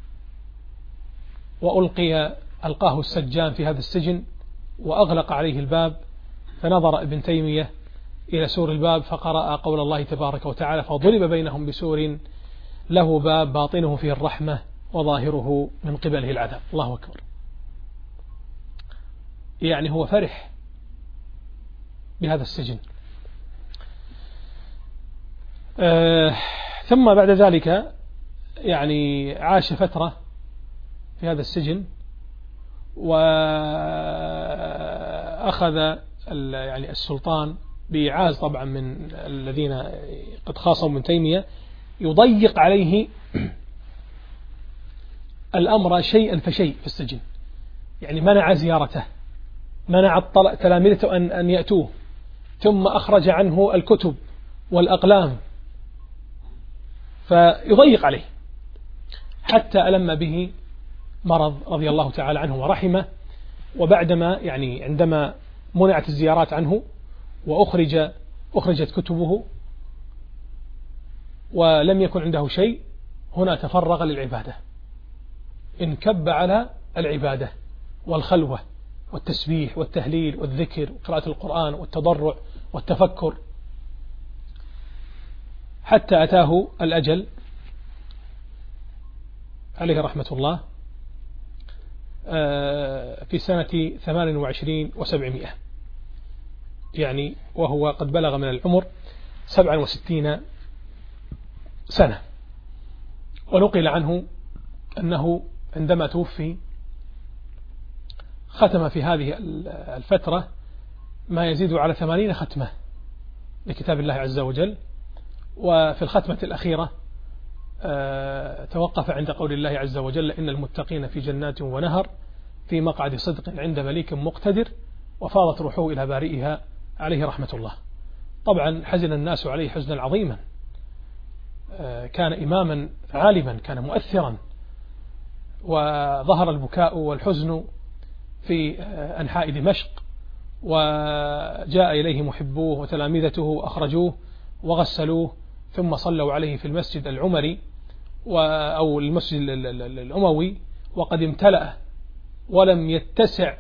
وألقي ألقاه السجان في هذا السجن وأغلق عليه الباب، فنظر ابن تيمية إلى سور الباب فقرأ قول الله تبارك وتعالى: فضرب بينهم بسور له باب باطنه فيه الرحمة وظاهره من قبله العذاب. الله أكبر. يعني هو فرح بهذا السجن. آه ثم بعد ذلك يعني عاش فترة في هذا السجن، وأخذ يعني السلطان بإعاز طبعا من الذين قد خاصوا من تيمية يضيق عليه الأمر شيئا فشيء في السجن. يعني منع زيارته، منع تلامذته أن أن يأتوه، ثم أخرج عنه الكتب والأقلام، فيضيق عليه حتى ألم به مرض رضي الله تعالى عنه ورحمه. وبعدما يعني عندما منعت الزيارات عنه وأخرج أخرجت كتبه ولم يكن عنده شيء، هنا تفرغ للعبادة، انكب على العبادة والخلوة والتسبيح والتهليل والذكر وقراءة القرآن والتضرع والتفكر، حتى أتاه الأجل عليه رحمة الله في سنة ثمان وعشرين وسبعمائة، يعني وهو قد بلغ من العمر سبعا وستين سنة. ونقل عنه أنه عندما توفي ختم في هذه الفترة ما يزيد على ثمانين ختمة لكتاب الله عز وجل. وفي الختمة الأخيرة توقف عند قول الله عز وجل: إن المتقين في جنات ونهر في مقعد صدق عند مليك مقتدر، وفاضت روحه إلى بارئها عليه رحمة الله. طبعا حزن الناس عليه حزنا عظيما، كان إماما عالما، كان مؤثرا، وظهر البكاء والحزن في أنحاء دمشق، وجاء إليه محبوه وتلامذته أخرجوه وغسلوه، ثم صلوا عليه في المسجد العمري أو المسجد الأموي، وقد امتلأ ولم يتسع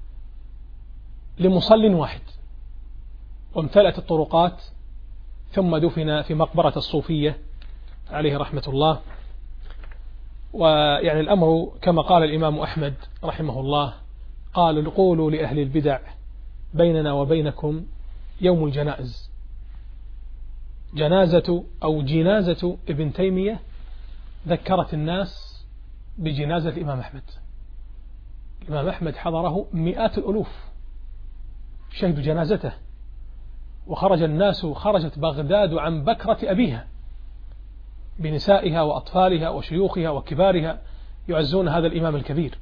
لمصل واحد، وامتلأت الطرقات. ثم دفن في مقبرة الصوفية عليه رحمة الله. ويعني الأمر كما قال الإمام أحمد رحمه الله، قال قولوا لأهل البدع بيننا وبينكم يوم الجنائز. جنازة أو جنازة ابن تيمية ذكرت الناس بجنازة الإمام أحمد. الإمام أحمد حضره مئات الألوف شهدوا جنازته، وخرج الناس، خرجت بغداد عن بكرة أبيها بنسائها وأطفالها وشيوخها وكبارها يعزون هذا الإمام الكبير.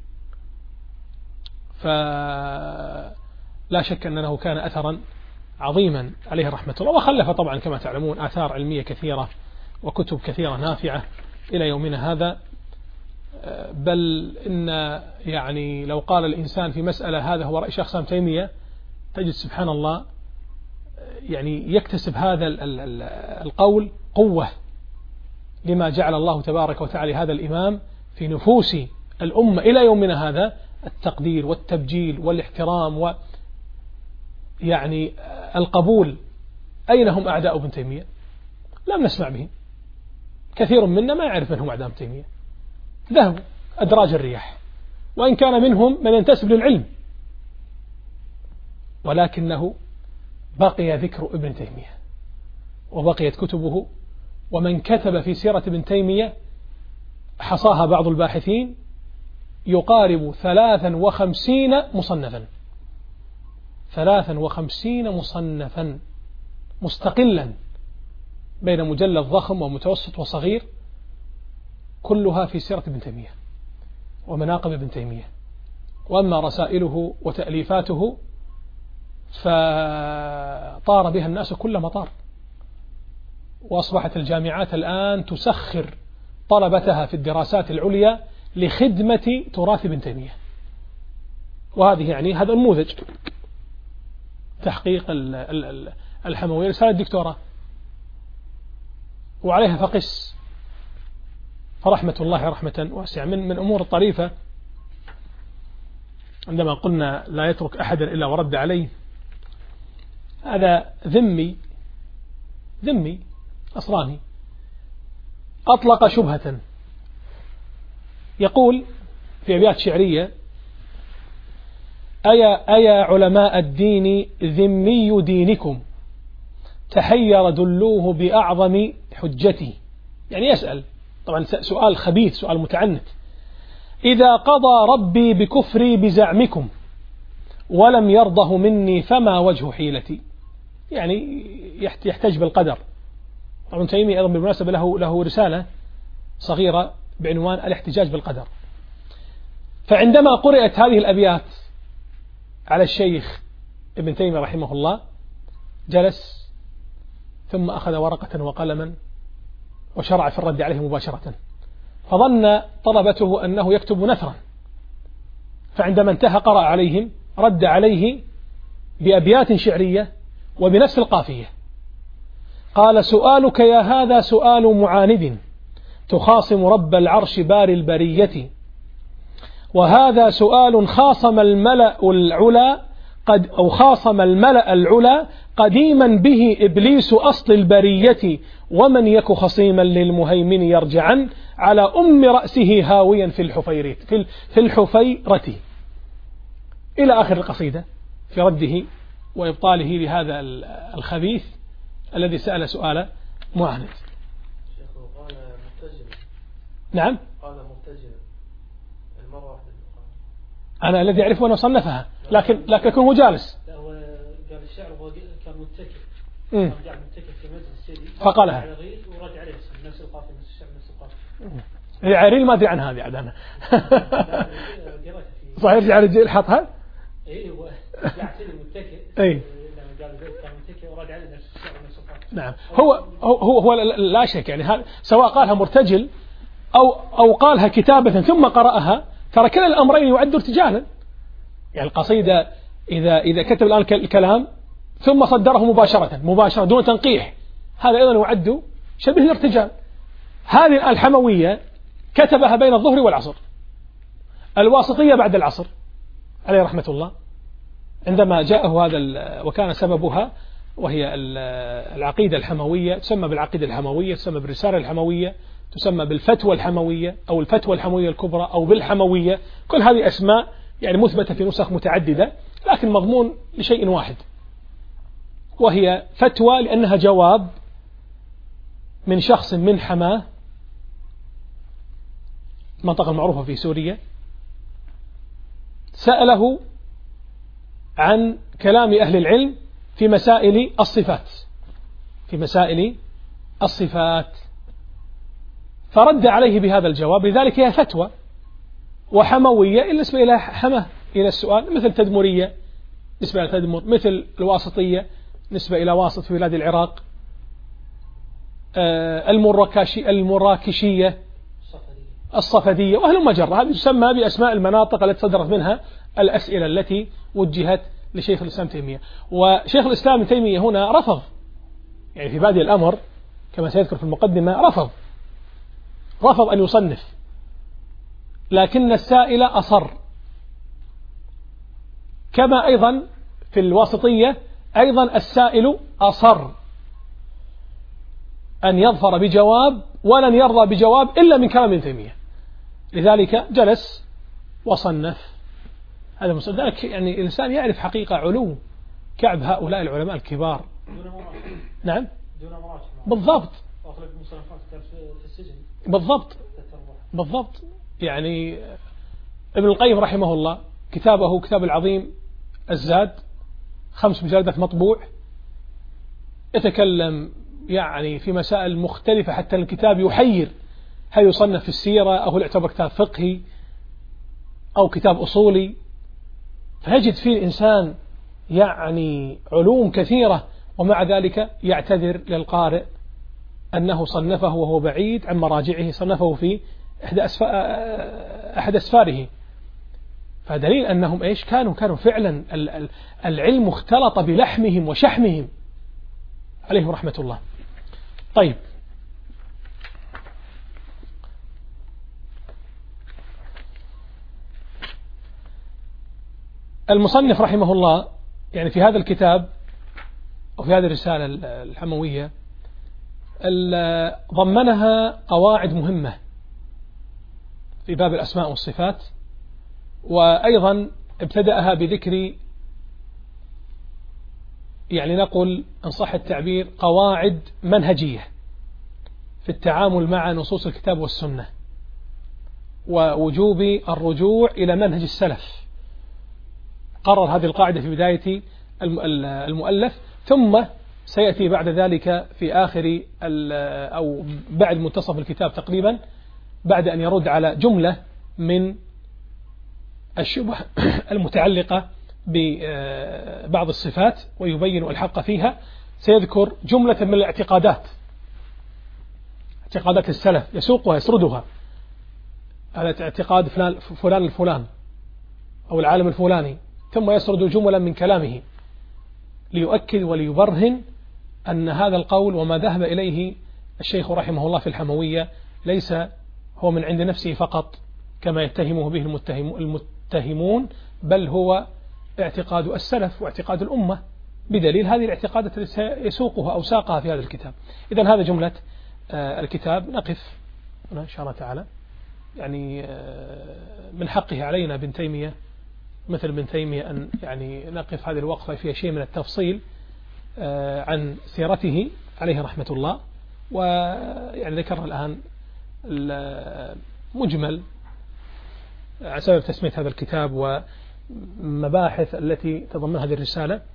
فلا شك أنه كان أثرا عظيما عليه رحمة الله، وخلف طبعا كما تعلمون آثار علمية كثيرة وكتب كثيرة نافعة إلى يومنا هذا. بل إن يعني لو قال الإنسان في مسألة هذا هو رأي شيخ الإسلام تيمية، تجد سبحان الله يعني يكتسب هذا القول قوة، لما جعل الله تبارك وتعالى هذا الإمام في نفوس الأمة إلى يومنا هذا التقدير والتبجيل والاحترام و يعني القبول. أين هم أعداء ابن تيمية؟ لم نسمع بهم، كثير منا ما يعرف من هم أعداء ابن تيمية، ذهبوا أدراج الرياح، وإن كان منهم من ينتسب للعلم، ولكنه بقي ذكر ابن تيمية وبقيت كتبه. ومن كتب في سيرة ابن تيمية حصاها بعض الباحثين يقارب ثلاثا وخمسين مصنفا، ثلاثا وخمسين مصنفا مستقلا بين مجلد ضخم ومتوسط وصغير، كلها في سيرة ابن تيمية ومناقب ابن تيمية. وأما رسائله وتأليفاته فطار بها الناس كل مطار، وأصبحت الجامعات الآن تسخر طلبتها في الدراسات العليا لخدمة تراث ابن تيمية. وهذه يعني هذا النموذج تحقيق الحموية، رسالة دكتوراه وعليها فقس، فرحمة الله رحمة واسعة. من من أمور الطريفة عندما قلنا لا يترك أحدا إلا ورد عليه، هذا ذمي ذمي أصراني أطلق شبهة، يقول في أبيات شعرية: أيا أيا علماء الدين ذمي دينكم تحير دلوه بأعظم حجتي. يعني يسأل طبعا سؤال خبيث، سؤال متعنت: إذا قضى ربي بكفري بزعمكم ولم يرضه مني فما وجه حيلتي. يعني يحتج بالقدر. ابن تيمية أيضا بالمناسبة له له رسالة صغيرة بعنوان الاحتجاج بالقدر. فعندما قرأت هذه الأبيات على الشيخ ابن تيمية رحمه الله جلس، ثم أخذ ورقة وقلما وشرع في الرد عليه مباشرة، فظن طلبته أنه يكتب نثرا، فعندما انتهى قرأ عليهم رد عليه بأبيات شعرية وبنفس القافية. قال: سؤالك يا هذا سؤال معاند تخاصم رب العرش بار البرية، وهذا سؤال خاصم الملأ العلا قد أو خاصم الملأ العلا قديما به إبليس أصل البرية، ومن يك خصيما للمهيمن يرجعا على أم رأسه هاويا في الحفيرة في الحفيرة إلى آخر القصيدة في رده وإبطاله لهذا الخبيث الذي سأل سؤال معاند. قال مرتجل. نعم قال مرتجل المرة واحدة. أنا الذي أعرفه أنه صنفها، لكن لكن يكون هو جالس. لا هو قال الشعر وهو كان متكئ. امم قاعد متكئ في مجلس سيدي. فقالها. على غير ورد عليه نفس القافية نفس الشعر نفس القافية. العريل ما أدري عن هذه عاد أنا. صحيح العريل الحطها. إيه هو قاعد سيدي متكئ. إيه. لما قال كان متكئ ورد عليه نفس الشعر نفس القافية. نعم هو هو هو لا شك يعني هذا سواء قالها مرتجل أو أو قالها كتابة ثم قرأها، ترى كلا الأمرين يعد ارتجالا. يعني القصيدة إذا إذا كتب الآن الكلام ثم صدره مباشرة مباشرة دون تنقيح، هذا أيضا يعد شبه الارتجال. هذه الحموية كتبها بين الظهر والعصر، الواسطية بعد العصر عليه رحمة الله، عندما جاءه هذا وكان سببها وهي العقيدة الحموية، تسمى بالعقيدة الحموية، تسمى بالرسالة الحموية، تسمى بالفتوى الحموية أو الفتوى الحموية الكبرى أو بالحموية. كل هذه أسماء يعني مثبتة في نسخ متعددة، لكن مضمون لشيء واحد، وهي فتوى لأنها جواب من شخص من حماه، المنطقة المعروفة في سوريا، سأله عن كلام أهل العلم في مسائل الصفات في مسائل الصفات فرد عليه بهذا الجواب. لذلك هي فتوى وحموية بالنسبة إلى حماه إلى السؤال، مثل تدمرية نسبة إلى تدمر، مثل الواسطية نسبة إلى واسط في بلاد العراق، المراكشي المراكشية الصفدية وأهل مجرة. هذه تسمى بأسماء المناطق التي صدرت منها الأسئلة التي وجهت لشيخ الإسلام تيمية. وشيخ الإسلام تيمية هنا رفض، يعني في بادئ الأمر كما سيذكر في المقدمة، رفض رفض أن يصنف، لكن السائل أصر. كما أيضا في الواسطية أيضا السائل أصر أن يظفر بجواب، ولن يرضى بجواب إلا من كلام ابن تيمية، لذلك جلس وصنف. هذا مصدق، يعني الإنسان يعرف حقيقة علو كعب هؤلاء العلماء الكبار. نعم بالضبط بالضبط بالضبط. يعني ابن القيم رحمه الله كتابه كتاب العظيم الزاد، خمس مجلدات مطبوع، يتكلم يعني في مسائل مختلفة، حتى الكتاب يحير هل يصنف في السيرة أو هل يعتبر كتاب فقهي أو كتاب أصولي. فيجد فيه الإنسان يعني علوم كثيرة، ومع ذلك يعتذر للقارئ أنه صنفه وهو بعيد عن مراجعه، صنفه في أحد أسفاره. فدليل أنهم إيش كانوا كانوا فعلا العلم اختلط بلحمهم وشحمهم عليهم رحمة الله. طيب، المصنف رحمه الله يعني في هذا الكتاب وفي هذه الرسالة الحموية ضمنها قواعد مهمة في باب الأسماء والصفات، وأيضا ابتدأها بذكر يعني نقول إن صح التعبير قواعد منهجية في التعامل مع نصوص الكتاب والسنة، ووجوب الرجوع إلى منهج السلف. قرر هذه القاعدة في بداية المؤلف، ثم سيأتي بعد ذلك في آخر أو بعد منتصف الكتاب تقريبا، بعد أن يرد على جملة من الشبه المتعلقة ببعض الصفات ويبين الحق فيها، سيذكر جملة من الاعتقادات، اعتقادات السلف يسوقها يسردها. هذا اعتقاد فلان فلان الفلان أو العالم الفلاني، ثم يسرد جملا من كلامه ليؤكد وليبرهن أن هذا القول وما ذهب إليه الشيخ رحمه الله في الحموية ليس هو من عند نفسه فقط كما يتهمه به المتهم المتهمون، بل هو اعتقاد السلف واعتقاد الأمة، بدليل هذه الاعتقادات التي يسوقها أو ساقها في هذا الكتاب. إذن هذا جملة الكتاب. نقف هنا إن شاء الله تعالى. يعني من حقه علينا ابن تيمية مثل ابن تيمية أن يعني نقف هذه الوقفة فيها شيء من التفصيل عن سيرته عليه رحمة الله. ويعني ذكرنا الآن المجمل على سبب تسمية هذا الكتاب ومباحث التي تضمنها هذه الرسالة.